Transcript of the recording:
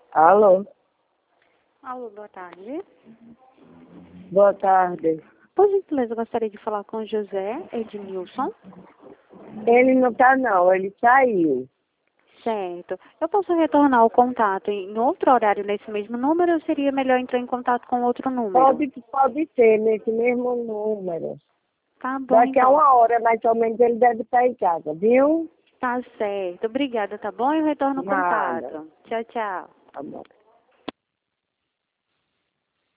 Alô? Alô, boa tarde. Boa tarde. Por gentileza, eu gostaria de falar com o José Edmilson. Ele não tá não, ele saiu. Certo. Eu posso retornar o contato em outro horário nesse mesmo número ou seria melhor entrar em contato com outro número? Pode ser, nesse mesmo número. Tá bom, Daqui a então. 1 hora, mais ou menos, ele deve estar em casa, viu? Tá certo. Obrigada, tá bom? Eu retorno o Nada. contato. Tchau, tchau. Tá bom.